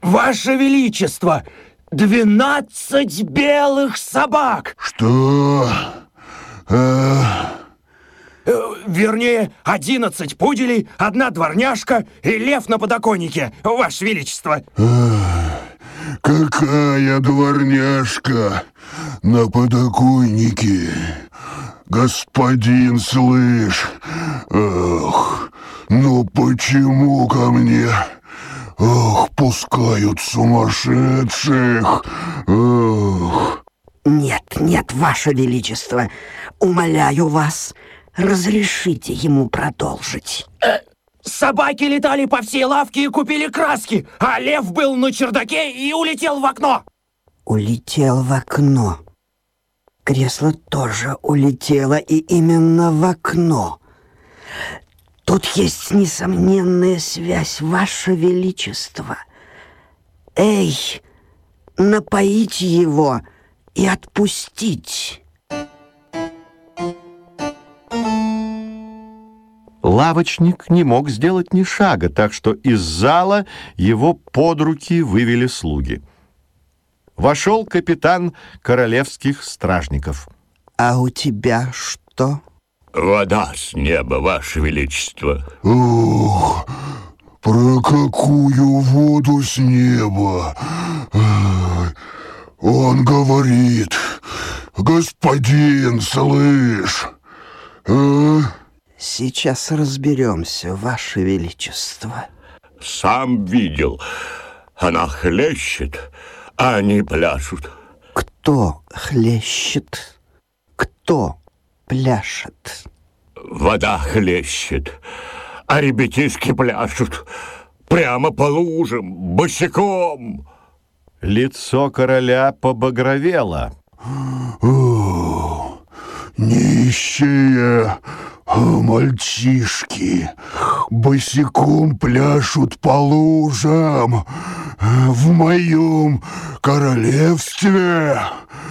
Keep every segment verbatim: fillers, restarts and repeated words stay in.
Ваше Величество, двенадцать белых собак! Что? А... Вернее, одиннадцать пуделей, одна дворняжка и лев на подоконнике, Ваше Величество. Какая дворняжка на подоконнике? Господин, слышь, эх, ну почему ко мне, ох, пускают сумасшедших, эх. Нет, нет, Ваше Величество, умоляю вас, разрешите ему продолжить. Э, собаки летали по всей лавке и купили краски, а лев был на чердаке и улетел в окно. Улетел в окно. Кресло тоже улетело, и именно в окно. Тут есть несомненная связь, Ваше Величество. Эй, напоить его и отпустить. Лавочник не мог сделать ни шага, так что из зала его под руки вывели слуги. Вошел капитан королевских стражников. А у тебя что? Вода с неба, Ваше Величество. Ох, про какую воду с неба? Он говорит, господин, слышь, а? Сейчас разберемся, Ваше Величество. Сам видел. Она хлещет, а они пляшут. Кто хлещет? Кто пляшет? Вода хлещет, а ребятишки пляшут. Прямо по лужам, босиком. Лицо короля побагровело. О, нищие мальчишки босиком пляшут по лужам в моем королевстве.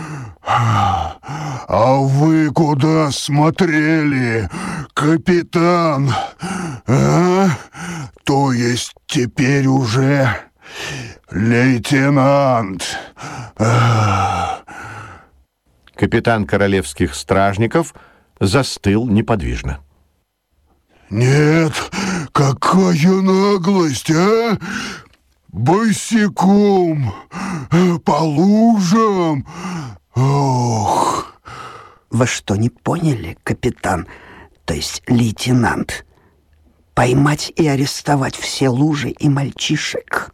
А вы куда смотрели, капитан? А? То есть теперь уже лейтенант. А. Капитан королевских стражников застыл неподвижно. Нет, какая наглость, а? Босиком по лужам. Ох. Вы что, не поняли, капитан, то есть лейтенант? Поймать и арестовать все лужи и мальчишек.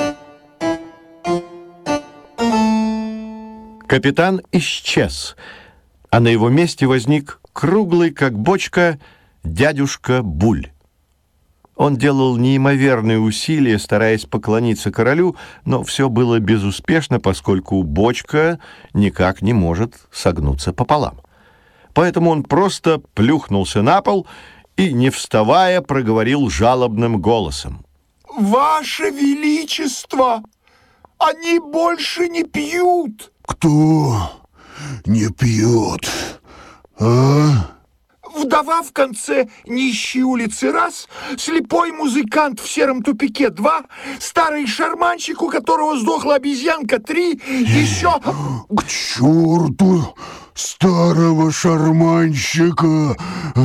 Капитан исчез, а на его месте возник круглый, как бочка, дядюшка Буль. Он делал неимоверные усилия, стараясь поклониться королю, но все было безуспешно, поскольку бочка никак не может согнуться пополам. Поэтому он просто плюхнулся на пол и, не вставая, проговорил жалобным голосом. «Ваше Величество, они больше не пьют!» «Кто не пьет, а?» Вдова в конце нищей улицы раз, слепой музыкант в сером тупике два, старый шарманщик, у которого сдохла обезьянка три, еще... К черту старого шарманщика!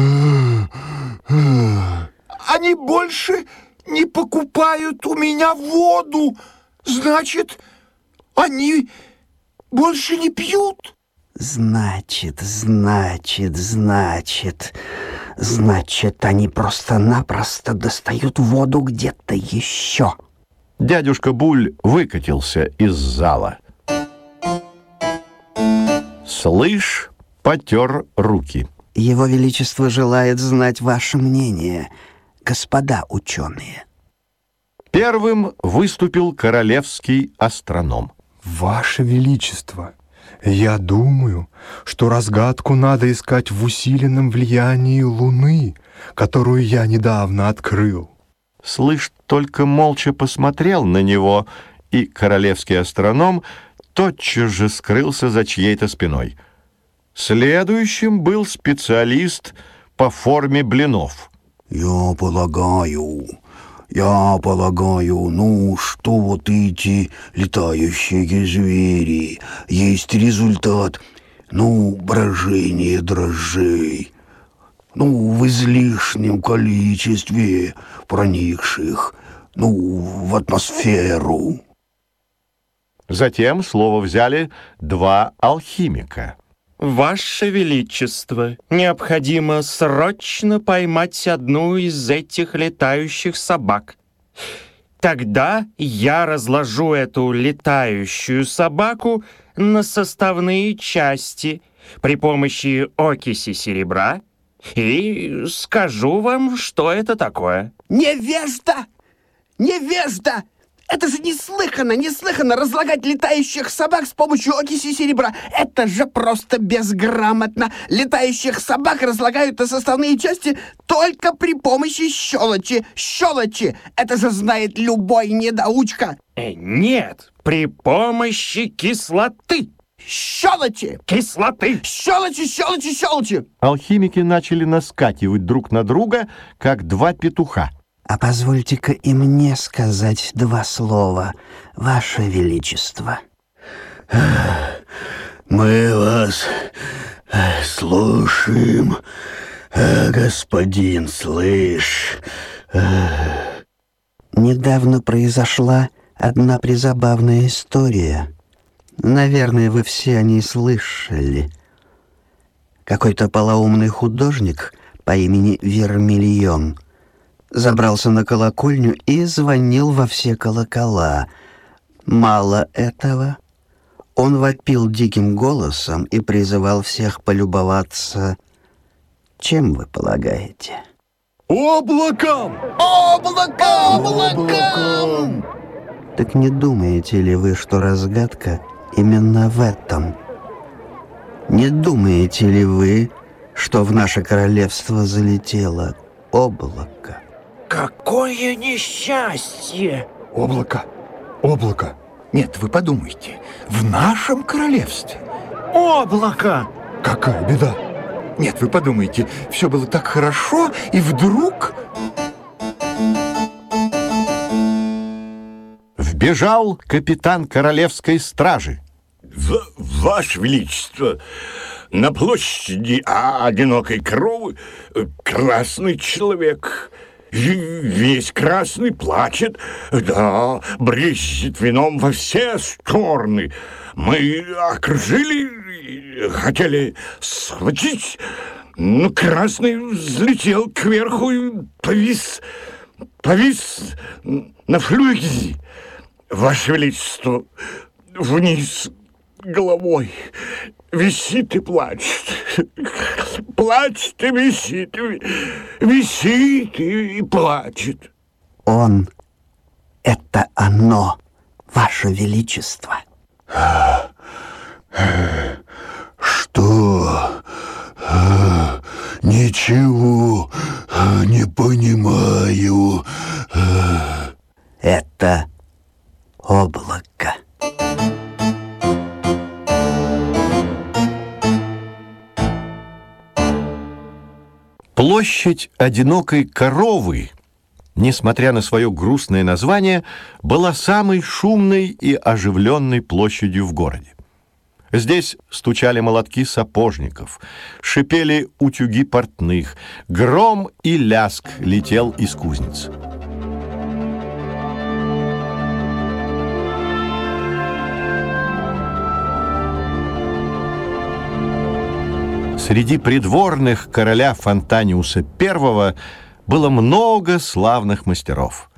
Они больше не покупают у меня воду. Значит, они больше не пьют. Значит, значит, значит, значит, они просто-напросто достают воду где-то еще. Дядюшка Буль выкатился из зала. Слышь, потер руки. Его Величество желает знать ваше мнение, господа ученые. Первым выступил королевский астроном. Ваше Величество, я думаю, что разгадку надо искать в усиленном влиянии Луны, которую я недавно открыл. Слышь только молча посмотрел на него, и королевский астроном тотчас же скрылся за чьей-то спиной. Следующим был специалист по форме блинов. «Я полагаю, Я полагаю, ну, что вот эти летающие звери есть результат, ну, брожения дрожжей, ну, в излишнем количестве проникших, ну, в атмосферу. Затем слово взяли два алхимика. Ваше Величество, необходимо срочно поймать одну из этих летающих собак. Тогда я разложу эту летающую собаку на составные части при помощи окиси серебра и скажу вам, что это такое. Невежда! Невежда! Это же неслыханно, неслыханно разлагать летающих собак с помощью окиси серебра. Это же просто безграмотно. Летающих собак разлагают на составные части только при помощи щелочи. Щелочи! Это же знает любой недоучка. Э, нет, при помощи кислоты. Щелочи! Кислоты! Щелочи, щелочи, щелочи! Алхимики начали наскакивать друг на друга, как два петуха. А позвольте-ка и мне сказать два слова, Ваше Величество. Мы вас слушаем, господин, слышь. Недавно произошла одна призабавная история. Наверное, вы все о ней слышали. Какой-то полоумный художник по имени Вермильон забрался на колокольню и звонил во все колокола. Мало этого, он вопил диким голосом и призывал всех полюбоваться. Чем вы полагаете? Облаком! Облаком! Облаком! Так не думаете ли вы, что разгадка именно в этом? Не думаете ли вы, что в наше королевство залетело облако? Какое несчастье! Облако! Облако! Нет, вы подумайте, в нашем королевстве. Облако! Какая беда! Нет, вы подумайте, все было так хорошо, и вдруг... Вбежал капитан королевской стражи. В- Ваше Величество, на площади одинокой коровы красный человек... Весь красный плачет, да, брызжет вином во все стороны. Мы окружили, хотели схватить, но красный взлетел кверху и повис, повис на флюгере. Ваше Величество, вниз головой висит и плачет. Плачет и висит, висит и плачет. Он — это оно, Ваше Величество. Что? Ничего не понимаю. Это облако. Площадь одинокой коровы, несмотря на свое грустное название, была самой шумной и оживленной площадью в городе. Здесь стучали молотки сапожников, шипели утюги портных, гром и ляск летел из кузниц. Среди придворных короля Фонтаниуса I было много славных мастеров.